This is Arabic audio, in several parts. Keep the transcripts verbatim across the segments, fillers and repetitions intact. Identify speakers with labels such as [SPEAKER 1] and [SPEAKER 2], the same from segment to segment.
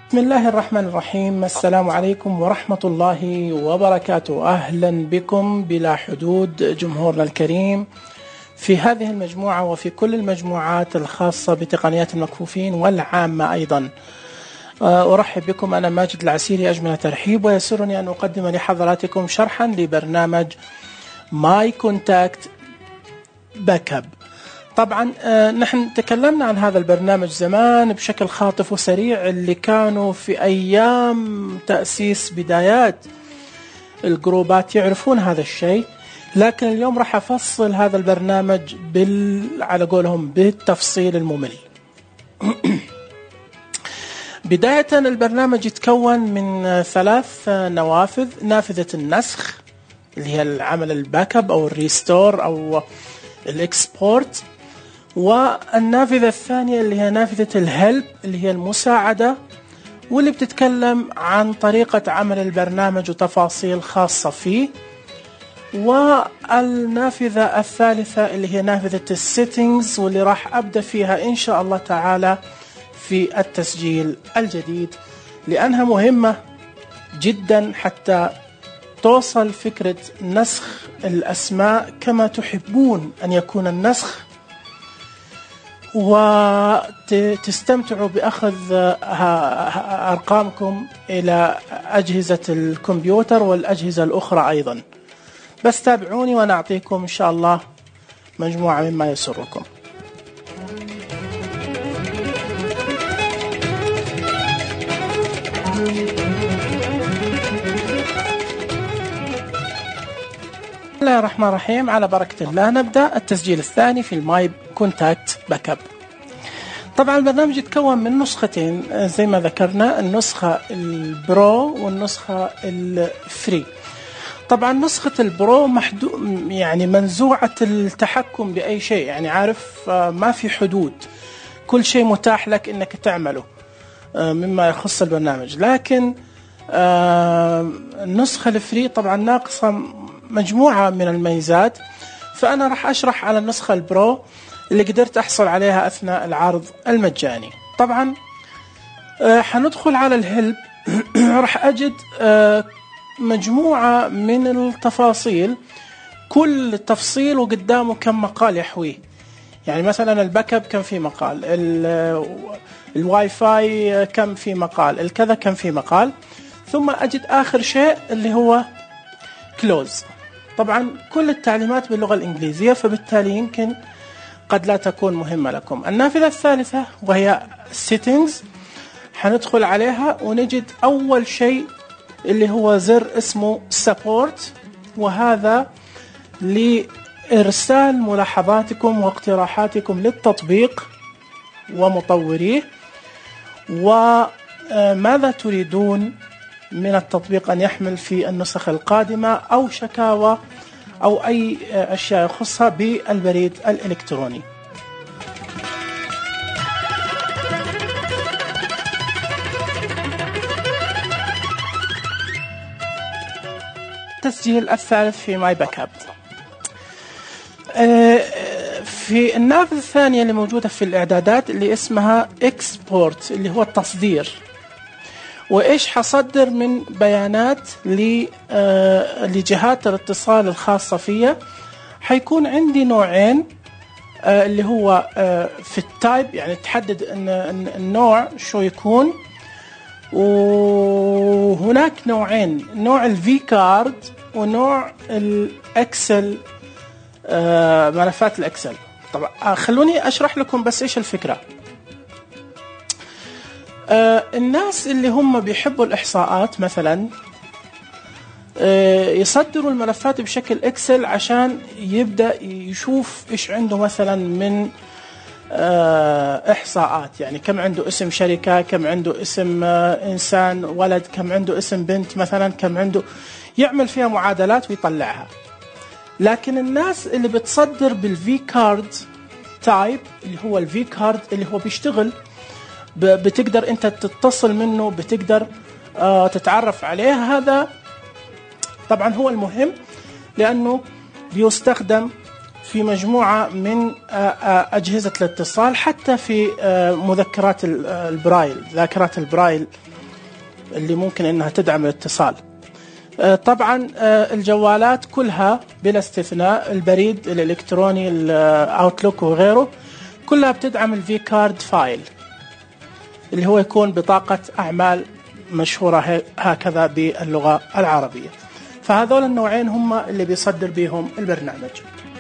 [SPEAKER 1] بسم الله الرحمن الرحيم. السلام عليكم ورحمة الله وبركاته. أهلا بكم بلا حدود جمهورنا الكريم في هذه المجموعة وفي كل المجموعات الخاصة بتقنيات المكفوفين والعامة أيضا. أرحب بكم، أنا ماجد العسيري أجمل ترحيب، ويسرني أن أقدم لحضراتكم شرحا لبرنامج ماي كونتاكت باك اب. طبعا نحن تكلمنا عن هذا البرنامج زمان بشكل خاطف وسريع، اللي كانوا في أيام تأسيس بدايات الجروبات يعرفون هذا الشيء، لكن اليوم راح أفصل هذا البرنامج بال... على قولهم بالتفصيل الممل. بداية البرنامج يتكون من ثلاث نوافذ: نافذة النسخ اللي هي العمل الباك اب أو الريستور أو الإكسبورت، والنافذة الثانية اللي هي نافذة الهلب اللي هي المساعدة، واللي بتتكلم عن طريقة عمل البرنامج وتفاصيل خاصة فيه، والنافذة الثالثة اللي هي نافذة السيتنجز، واللي راح أبدأ فيها إن شاء الله تعالى في التسجيل الجديد، لأنها مهمة جدا حتى توصل فكرة نسخ الأسماء كما تحبون أن يكون النسخ، وتستمتعوا بأخذ أرقامكم إلى أجهزة الكمبيوتر والأجهزة الأخرى أيضا. بس تابعوني ونعطيكم إن شاء الله مجموعة مما يسركم. بسم الله الرحمن الرحيم، على بركة الله نبدأ التسجيل الثاني في الماي كونتاكت باك اب. طبعا البرنامج يتكون من نسختين زي ما ذكرنا، النسخة البرو والنسخة الفري. طبعا نسخة البرو محدود، يعني منزوعة التحكم بأي شيء، يعني عارف ما في حدود، كل شيء متاح لك انك تعمله مما يخص البرنامج. لكن النسخة الفري طبعا ناقصة مجموعة من الميزات، فأنا راح أشرح على النسخة البرو اللي قدرت أحصل عليها أثناء العرض المجاني. طبعا حندخل على الهلب راح أجد مجموعة من التفاصيل، كل تفصيل وقدامه كم مقال يحويه. يعني مثلا الباك اب كم في مقال، الواي فاي كم في مقال، الكذا كم في مقال، ثم أجد آخر شيء اللي هو كلوز. طبعا كل التعليمات باللغة الإنجليزية، فبالتالي يمكن قد لا تكون مهمة لكم. النافذة الثالثة وهي settings، حندخل عليها ونجد أول شيء اللي هو زر اسمه support، وهذا لإرسال ملاحظاتكم واقتراحاتكم للتطبيق ومطوريه، وماذا تريدون من التطبيق أن يحمل في النسخ القادمة، أو شكاوى أو أي أشياء يخصها بالبريد الإلكتروني. التسجيل الثالث في ماي باك اب. في النافذة الثانية اللي موجودة في الإعدادات اللي اسمها إكسبورت، اللي هو التصدير، وإيش حصدر من بيانات لجهات الاتصال الخاصة فيها. حيكون عندي نوعين، اللي هو في التايب، يعني تحدد ان النوع شو يكون، وهناك نوعين، نوع الفي كارد ونوع الاكسل، ملفات الاكسل. طبعا خلوني اشرح لكم بس ايش الفكرة. آه الناس اللي هم بيحبوا الإحصاءات مثلا آه يصدروا الملفات بشكل إكسل عشان يبدأ يشوف إيش عنده مثلا من آه إحصاءات، يعني كم عنده اسم شركة، كم عنده اسم آه إنسان ولد، كم عنده اسم بنت مثلا، كم عنده، يعمل فيها معادلات ويطلعها. لكن الناس اللي بتصدر بالفي كارد تايب، اللي هو الفي كارد اللي هو بيشتغل، بتقدر انت تتصل منه، بتقدر آه تتعرف عليه. هذا طبعا هو المهم، لأنه بيستخدم في مجموعة من آه آه أجهزة الاتصال، حتى في آه مذكرات البرايل، ذاكرات البرايل اللي ممكن انها تدعم الاتصال. طبعا الجوالات كلها بلا استثناء، البريد الالكتروني الاوتلوك وغيره، كلها بتدعم الفي كارد فايل اللي هو يكون بطاقة اعمال مشهورة هكذا باللغة العربية. فهذول النوعين هم اللي بيصدر بيهم البرنامج.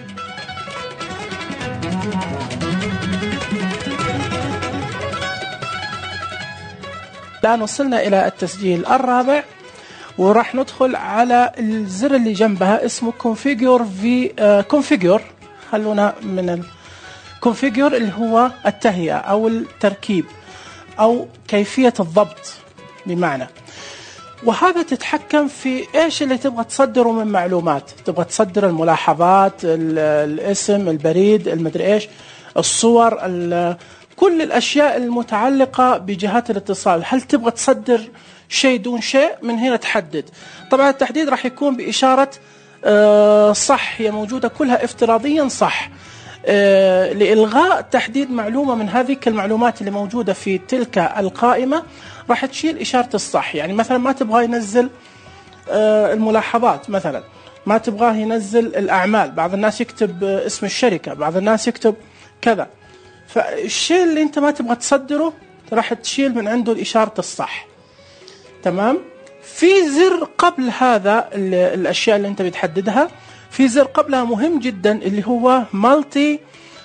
[SPEAKER 1] الآن وصلنا إلى التسجيل الرابع، وراح ندخل على الزر اللي جنبها اسمه Configure في uh, Configure. خلونا من Configure اللي هو التهيئة أو التركيب أو كيفية الضبط بمعنى. وهذا تتحكم في إيش اللي تبغى تصدره من معلومات. تبغى تصدر الملاحظات، الاسم، البريد، المدري إيش، الصور، كل الأشياء المتعلقة بجهات الاتصال. هل تبغى تصدر شيء دون شيء؟ من هنا تحدد. طبعا التحديد راح يكون بإشارة صح، هي موجودة كلها افتراضيا صح. لإلغاء تحديد معلومة من هذه المعلومات اللي موجودة في تلك القائمة راح تشيل إشارة الصح. يعني مثلا ما تبغى ينزل الملاحظات، مثلا ما تبغاه ينزل الأعمال، بعض الناس يكتب اسم الشركة، بعض الناس يكتب كذا. فالشيء اللي انت ما تبغى تصدره راح تشيل من عنده الإشارة الصح. تمام. في زر قبل هذا الأشياء اللي انت بتحددها، في زر قبلها مهم جدا اللي هو مالتي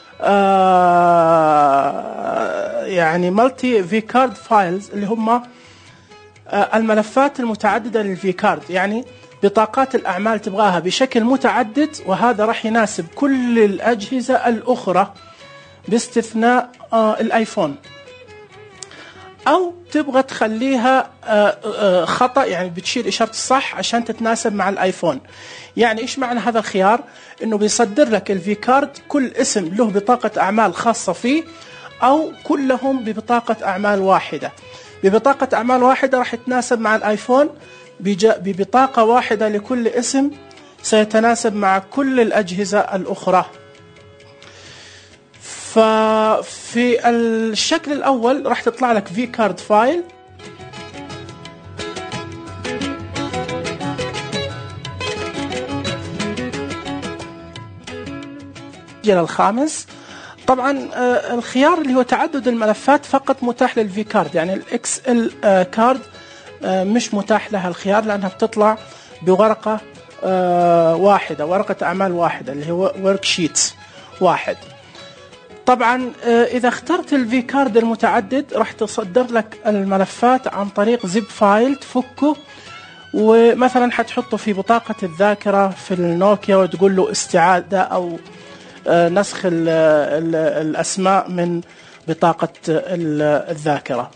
[SPEAKER 1] آه يعني مالتي في كارد فايلز، اللي هم آه الملفات المتعددة للفي كارد. يعني بطاقات الأعمال تبغاها بشكل متعدد، وهذا راح يناسب كل الأجهزة الأخرى باستثناء آه الايفون. او تبغى تخليها آه آه خطأ، يعني بتشيل اشارة الصح عشان تتناسب مع الايفون. يعني ايش معنى هذا الخيار؟ انه بيصدر لك الفي كارد كل اسم له بطاقة اعمال خاصة فيه، او كلهم ببطاقة اعمال واحدة. ببطاقة اعمال واحدة راح يتناسب مع الايفون، ببطاقة واحدة لكل اسم سيتناسب مع كل الاجهزة الاخرى. ففي الشكل الأول راح تطلع لك في كارد فايل، الجيل الخامس. طبعا الخيار اللي هو تعدد الملفات فقط متاح للفي كارد، يعني الاكس ال كارد مش متاح لها الخيار لأنها بتطلع بورقة واحدة، ورقة أعمال واحدة اللي هو ورك شيت واحد. طبعا إذا اخترت الفي كارد المتعدد راح تصدر لك الملفات عن طريق زب فايل تفكه، ومثلا حتحطه في بطاقة الذاكرة في النوكيا وتقول له استعادة أو نسخ ال ال الأسماء من بطاقة الذاكرة.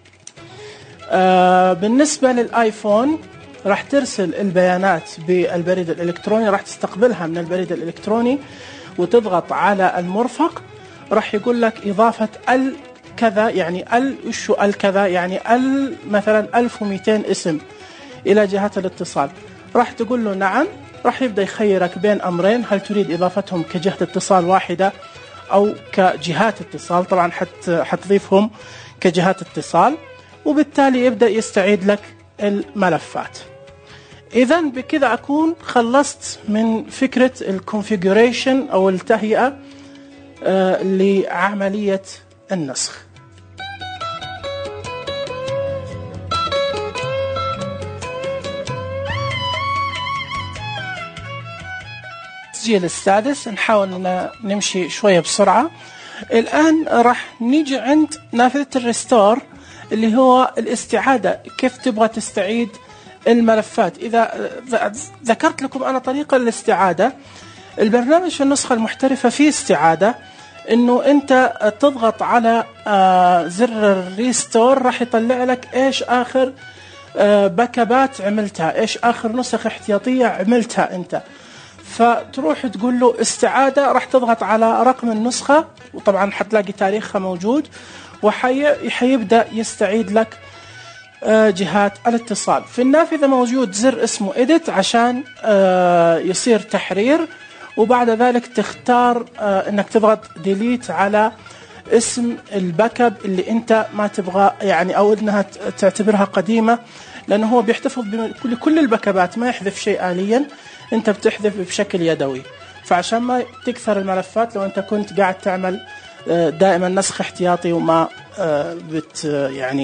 [SPEAKER 1] بالنسبة للآيفون راح ترسل البيانات بالبريد الإلكتروني، راح تستقبلها من البريد الإلكتروني وتضغط على المرفق، راح يقول لك إضافة ال كذا، يعني ال وشو ال كذا، يعني ال مثلا ألف ومئتين اسم إلى جهات الاتصال. راح تقول له نعم، راح يبدأ يخيرك بين أمرين، هل تريد إضافتهم كجهة اتصال واحدة أو كجهات اتصال. طبعا حت حتضيفهم كجهات اتصال، وبالتالي يبدأ يستعيد لك الملفات. إذا بكذا أكون خلصت من فكرة الكونفيجريشن أو التهيئة آه لعملية النسخ. التسجيل السادس، نحاول أن نمشي شوية بسرعة. الآن راح نيجي عند نافذة الريستور اللي هو الاستعادة، كيف تبغى تستعيد الملفات. إذا ذكرت لكم أنا طريقة الاستعادة، البرنامج في النسخة المحترفة فيه استعادة، إنه أنت تضغط على زر الريستور راح يطلع لك إيش آخر باكابات عملتها، إيش آخر نسخ احتياطية عملتها أنت. فتروح تقول له استعادة، راح تضغط على رقم النسخة، وطبعا حتلاقي تاريخها موجود، وحيبدأ يستعيد لك جهات الاتصال. في النافذة موجود زر اسمه Edit عشان يصير تحرير، وبعد ذلك تختار انك تضغط Delete على اسم الباك اب اللي انت ما تبغى يعني او انها تعتبرها قديمه، لانه هو بيحتفظ بكل كل الباكابات، ما يحذف شيء آليا، انت بتحذف بشكل يدوي. فعشان ما تكثر الملفات لو انت كنت قاعد تعمل دائما نسخ احتياطي وما بت يعني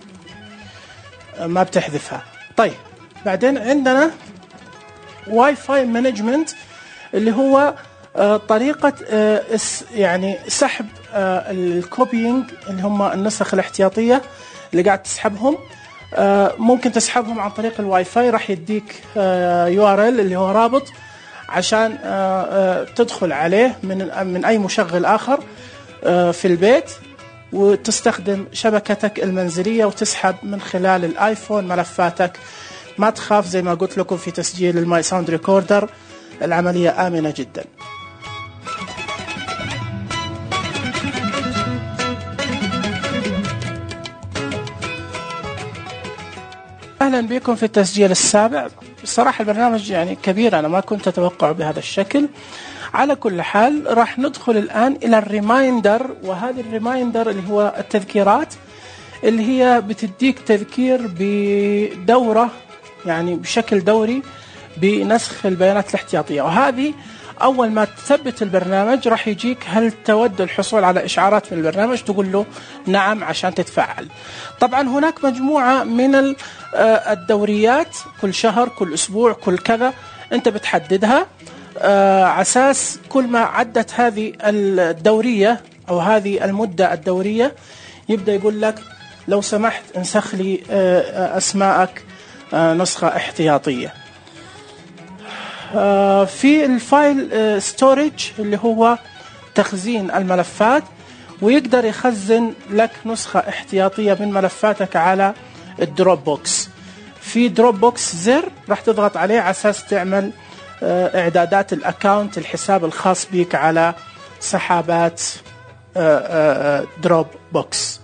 [SPEAKER 1] ما بتحذفها. طيب بعدين عندنا واي فاي مانجمنت اللي هو طريقة يعني سحب الكوبينج اللي هم النسخ الاحتياطية اللي قاعد تسحبهم. ممكن تسحبهم عن طريق الواي فاي، راح يديك يو ار ال اللي هو رابط عشان تدخل عليه من من أي مشغل آخر في البيت، وتستخدم شبكتك المنزلية وتسحب من خلال الآيفون ملفاتك. ما تخاف، زي ما قلت لكم في تسجيل الماي ساوند ريكوردر العملية آمنة جدا. أهلا بكم في التسجيل السابع. بصراحة البرنامج يعني كبير، أنا ما كنت أتوقع بهذا الشكل. على كل حال راح ندخل الآن إلى الريمايندر، وهذه الريمايندر اللي هو التذكيرات اللي هي بتديك تذكير بدورة يعني بشكل دوري بنسخ البيانات الاحتياطية. وهذه أول ما تثبت البرنامج راح يجيك هل تود الحصول على إشعارات من البرنامج، تقول له نعم عشان تتفعل. طبعا هناك مجموعة من الدوريات، كل شهر كل أسبوع كل كذا أنت بتحددها على أساس كل ما عدت هذه الدورية أو هذه المدة الدورية يبدأ يقول لك لو سمحت انسخ لي أسماءك نسخة احتياطية. في الفايل ستورج اللي هو تخزين الملفات، ويقدر يخزن لك نسخة احتياطية من ملفاتك على الدروب بوكس. في دروب بوكس زر راح تضغط عليه على أساس تعمل إعدادات الأكاونت، الحساب الخاص بك على سحابات دروب بوكس.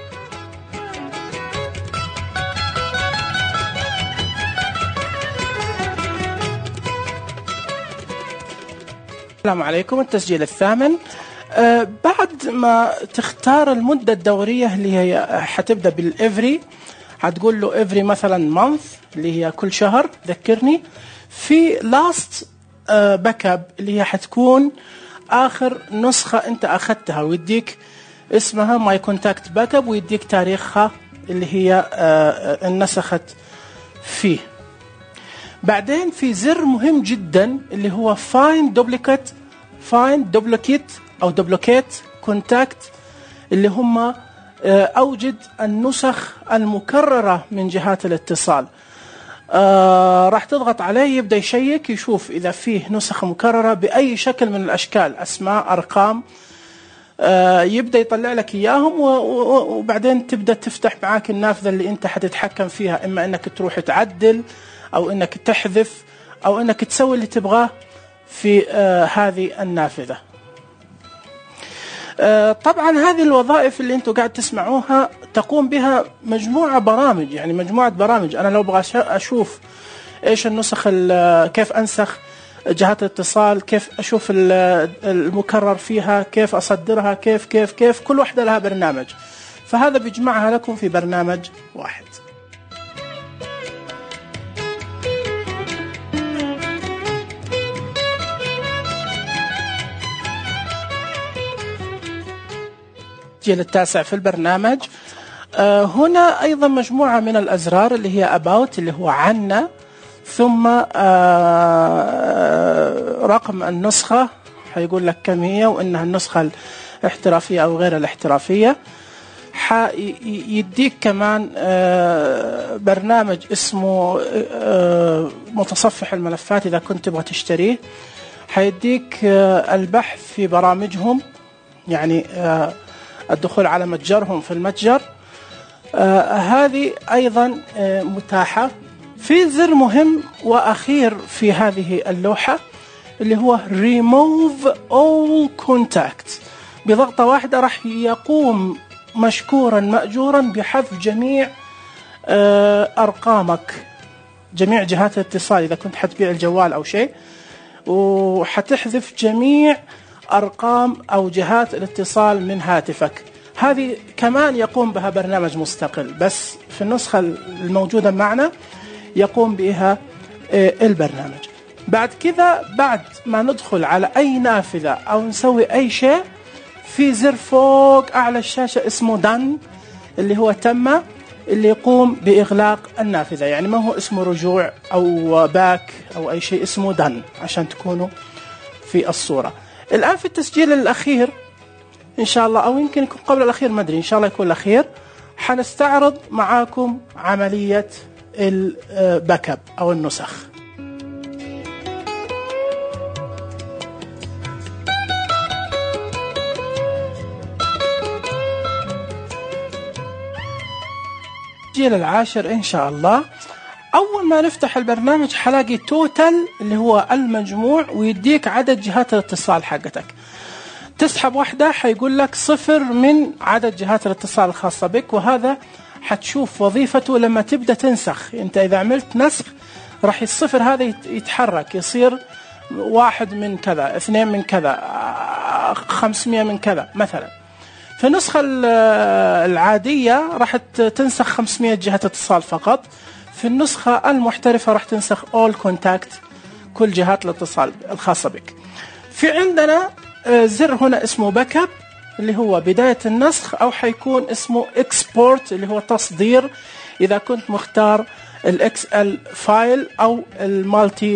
[SPEAKER 1] السلام عليكم، التسجيل الثامن. آه بعد ما تختار المدة الدورية اللي هي حتبدأ بالإفري، هتقول له إفري مثلا مانث اللي هي كل شهر ذكرني. في لاست آه باك اب اللي هي حتكون آخر نسخة أنت أخذتها، ويديك اسمها ماي كونتاكت باك اب، ويديك تاريخها اللي هي آه انسخت فيه. بعدين في زر مهم جدا اللي هو find duplicate find duplicate أو duplicate contact، اللي هم أوجد النسخ المكررة من جهات الاتصال. آه راح تضغط عليه، يبدأ يشيك يشوف إذا فيه نسخ مكررة بأي شكل من الأشكال، أسماء أرقام، آه يبدأ يطلع لك إياهم، وبعدين تبدأ تفتح معاك النافذة اللي أنت حتتحكم فيها، إما أنك تروح تعدل أو أنك تحذف أو أنك تسوي اللي تبغاه في آه هذه النافذة. آه طبعا هذه الوظائف اللي أنتم قاعد تسمعوها تقوم بها مجموعة برامج، يعني مجموعة برامج. أنا لو أبغى أشوف إيش النسخ، كيف أنسخ جهات الاتصال، كيف أشوف المكرر فيها، كيف أصدرها، كيف كيف كيف كل واحدة لها برنامج، فهذا بيجمعها لكم في برنامج واحد. التسجيل التاسع في البرنامج. آه هنا أيضا مجموعة من الأزرار اللي هي about اللي هو عنا، ثم آه رقم النسخة هيقول لك كم هي، وإنها النسخة الاحترافية أو غير الاحترافية. يديك كمان آه برنامج اسمه آه متصفح الملفات إذا كنت تبغى تشتريه. هيديك آه البحث في برامجهم، يعني آه الدخول على متجرهم في المتجر. آه هذه أيضا آه متاحة. في زر مهم وأخير في هذه اللوحة اللي هو Remove All Contact. بضغطة واحدة راح يقوم مشكورا مأجورا بحذف جميع آه أرقامك، جميع جهات الاتصال إذا كنت حتبيع الجوال أو شيء، وحتحذف جميع أرقام أو جهات الاتصال من هاتفك. هذه كمان يقوم بها برنامج مستقل، بس في النسخة الموجودة معنا يقوم بها البرنامج. بعد كذا بعد ما ندخل على أي نافذة أو نسوي أي شيء، في زر فوق أعلى الشاشة اسمه دان اللي هو تم، اللي يقوم بإغلاق النافذة. يعني ما هو اسمه رجوع أو باك أو أي شيء، اسمه دان عشان تكونوا في الصورة. الآن في التسجيل الأخير إن شاء الله، أو يمكن يكون قبل الأخير، ما أدري، إن شاء الله يكون الأخير، حنستعرض معاكم عملية الباك اب أو النسخ. التسجيل العاشر إن شاء الله. أول ما نفتح البرنامج حلاقي توتال اللي هو المجموع، ويديك عدد جهات الاتصال حقتك. تسحب واحدة حيقول لك صفر من عدد جهات الاتصال الخاصة بك، وهذا حتشوف وظيفته لما تبدأ تنسخ. انت إذا عملت نسخ راح الصفر هذا يتحرك، يصير واحد من كذا، اثنين من كذا، خمسمية من كذا مثلا. في النسخة العادية راح تنسخ خمسمية جهة اتصال فقط. في النسخة المحترفة راح تنسخ all contact، كل جهات الاتصال الخاصة بك. في عندنا زر هنا اسمه باك اب اللي هو بداية النسخ، أو حيكون اسمه export اللي هو تصدير إذا كنت مختار الاكس ال فايل أو المالتي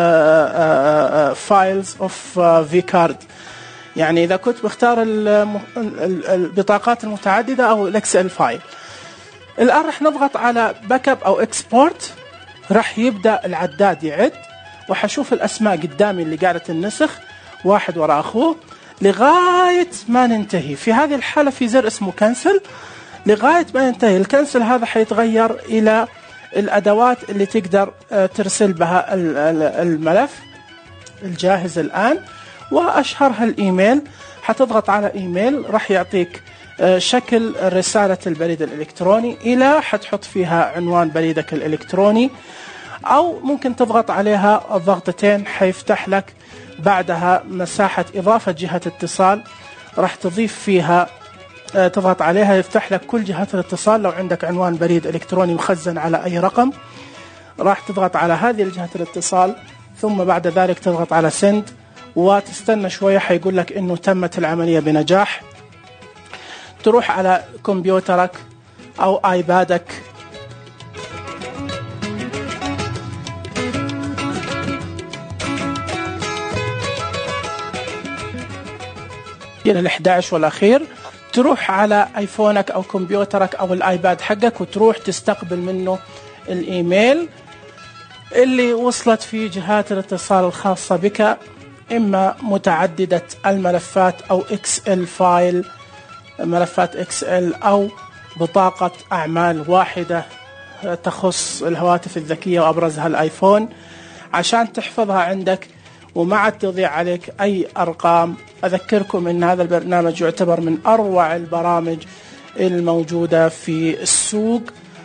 [SPEAKER 1] فايلز اوف في كارد. يعني إذا كنت مختار البطاقات المتعددة أو الاكس ال فايل. الآن راح نضغط على باك اب أو export، راح يبدأ العداد يعد، وحشوف الأسماء قدامي اللي قاعدة النسخ واحد وراء أخوه لغاية ما ننتهي. في هذه الحالة في زر اسمه كنسل لغاية ما ينتهي. الكنسل هذا حيتغير إلى الأدوات اللي تقدر ترسل بها الملف الجاهز الآن، وأشهرها الإيميل. حتضغط على إيميل، راح يعطيك شكل رسالة البريد الإلكتروني، إلى حتحط فيها عنوان بريدك الإلكتروني، أو ممكن تضغط عليها ضغطتين حيفتح لك بعدها مساحة إضافة جهة اتصال، راح تضيف فيها، تضغط عليها يفتح لك كل جهات الاتصال. لو عندك عنوان بريد إلكتروني مخزن على أي رقم راح تضغط على هذه الجهة الاتصال، ثم بعد ذلك تضغط على سند وتستنى شوية، حيقول لك إنه تمت العملية بنجاح. تروح على كمبيوترك أو آيبادك، إلى الأحد عشر والأخير، تروح على آيفونك أو كمبيوترك أو الآيباد حقك، وتروح تستقبل منه الإيميل اللي وصلت فيه جهات الاتصال الخاصة بك، إما متعددة الملفات أو إكس إل فايل، ملفات إكس إل، أو بطاقة أعمال واحدة تخص الهواتف الذكية وأبرزها الآيفون، عشان تحفظها عندك وما عاد تضيع عليك أي أرقام. أذكركم أن هذا البرنامج يعتبر من أروع البرامج الموجودة في السوق،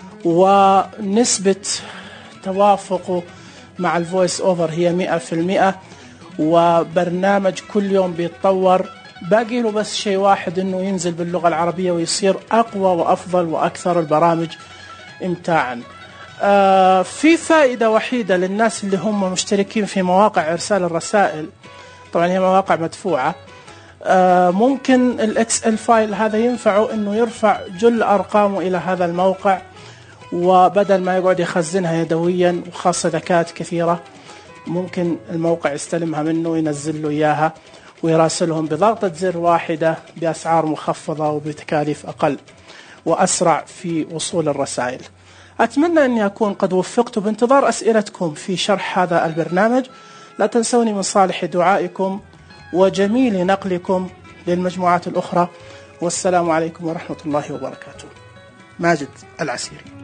[SPEAKER 1] ونسبة توافقه مع الفويس أوفر هي مئة في المئة، وبرنامج كل يوم بيتطور. باقي له بس شيء واحد، أنه ينزل باللغة العربية ويصير أقوى وأفضل وأكثر البرامج إمتاعا. آه في فائدة وحيدة للناس اللي هم مشتركين في مواقع إرسال الرسائل، طبعا هي مواقع مدفوعة. آه ممكن الإكس إل فايل هذا ينفعه أنه يرفع جل أرقامه إلى هذا الموقع، وبدل ما يقعد يخزنها يدويا، وخاصة إذا كانت كثيرة، ممكن الموقع يستلمها منه وينزل له إياها ويراسلهم بضغطة زر واحدة بأسعار مخفضة وبتكاليف أقل وأسرع في وصول الرسائل. أتمنى أني أكون قد وفقت، بانتظار أسئلتكم في شرح هذا البرنامج. لا تنسوني من صالح دعائكم وجميل نقلكم للمجموعات الأخرى، والسلام عليكم ورحمة الله وبركاته. ماجد العسيري.